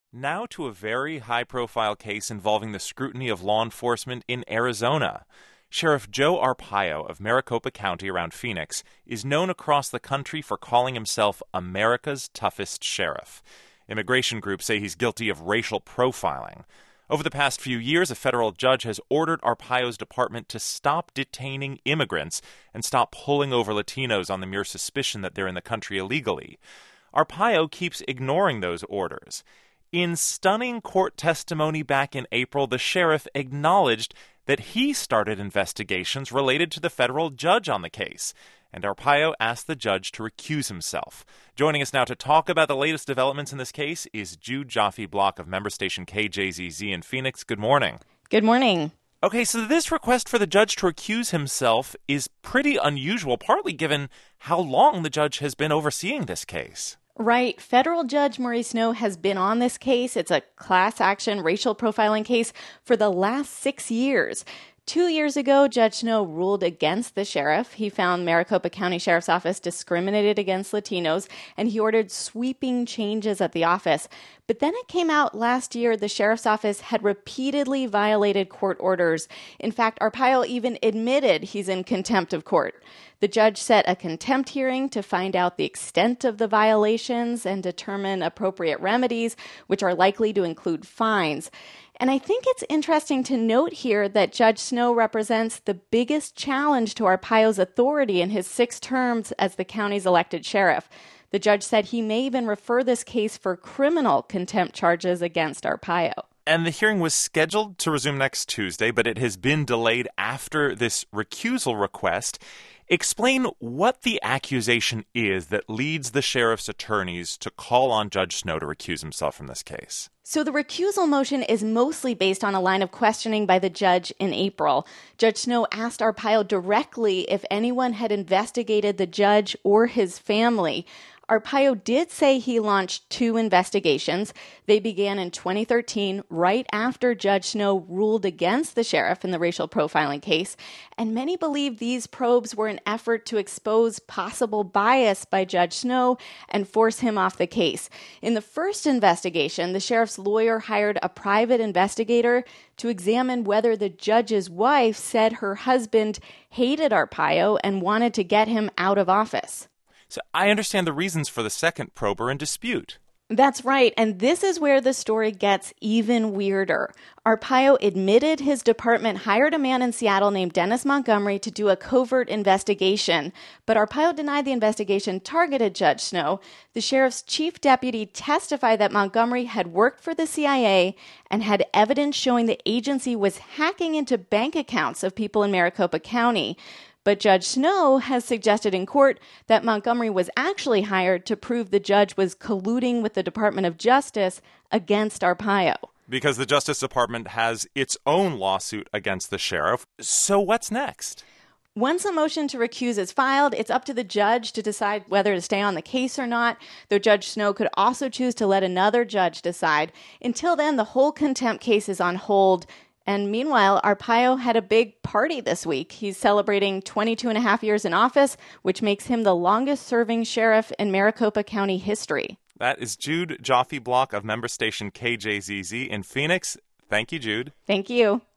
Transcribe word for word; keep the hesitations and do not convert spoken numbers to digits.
Now to a very high-profile case involving the scrutiny of law enforcement in Arizona. Sheriff Joe Arpaio of Maricopa County around Phoenix is known across the country for calling himself America's toughest sheriff. Immigration groups say he's guilty of racial profiling. Over the past few years, a federal judge has ordered Arpaio's department to stop detaining immigrants and stop pulling over Latinos on the mere suspicion that they're in the country illegally. Arpaio keeps ignoring those orders. In stunning court testimony back in April, the sheriff acknowledged that he started investigations related to the federal judge on the case, and Arpaio asked the judge to recuse himself. Joining us now to talk about the latest developments in this case is Jude Joffe-Block of member station K J Z Z in Phoenix. Good morning. Good morning. Okay, so this request for the judge to recuse himself is pretty unusual, partly given how long the judge has been overseeing this case. Right. Federal Judge Maurice Snow has been on this case. It's a class action racial profiling case for the last six years. Two years ago, Judge Snow ruled against the sheriff. He found Maricopa County Sheriff's Office discriminated against Latinos, and he ordered sweeping changes at the office. But then it came out last year the sheriff's office had repeatedly violated court orders. In fact, Arpaio even admitted he's in contempt of court. The judge set a contempt hearing to find out the extent of the violations and determine appropriate remedies, which are likely to include fines. And I think it's interesting to note here that Judge Snow represents the biggest challenge to Arpaio's authority in his six terms as the county's elected sheriff. The judge said he may even refer this case for criminal contempt charges against Arpaio. And the hearing was scheduled to resume next Tuesday, but it has been delayed after this recusal request. Explain what the accusation is that leads the sheriff's attorneys to call on Judge Snow to recuse himself from this case. So the recusal motion is mostly based on a line of questioning by the judge in April. Judge Snow asked Arpaio directly if anyone had investigated the judge or his family. Arpaio did say he launched two investigations. They began in twenty thirteen, right after Judge Snow ruled against the sheriff in the racial profiling case. And many believe these probes were an effort to expose possible bias by Judge Snow and force him off the case. In the first investigation, the sheriff's lawyer hired a private investigator to examine whether the judge's wife said her husband hated Arpaio and wanted to get him out of office. So I understand the reasons for the second probe are in dispute. That's right, and this is where the story gets even weirder. Arpaio admitted his department hired a man in Seattle named Dennis Montgomery to do a covert investigation, but Arpaio denied the investigation targeted Judge Snow. The sheriff's chief deputy testified that Montgomery had worked for the C I A and had evidence showing the agency was hacking into bank accounts of people in Maricopa County. But Judge Snow has suggested in court that Montgomery was actually hired to prove the judge was colluding with the Department of Justice against Arpaio. Because the Justice Department has its own lawsuit against the sheriff. So what's next? Once a motion to recuse is filed, it's up to the judge to decide whether to stay on the case or not, though Judge Snow could also choose to let another judge decide. Until then, the whole contempt case is on hold. And meanwhile, Arpaio had a big party this week. He's celebrating twenty-two and a half years in office, which makes him the longest-serving sheriff in Maricopa County history. That is Jude Joffe-Block of member station K J Z Z in Phoenix. Thank you, Jude. Thank you.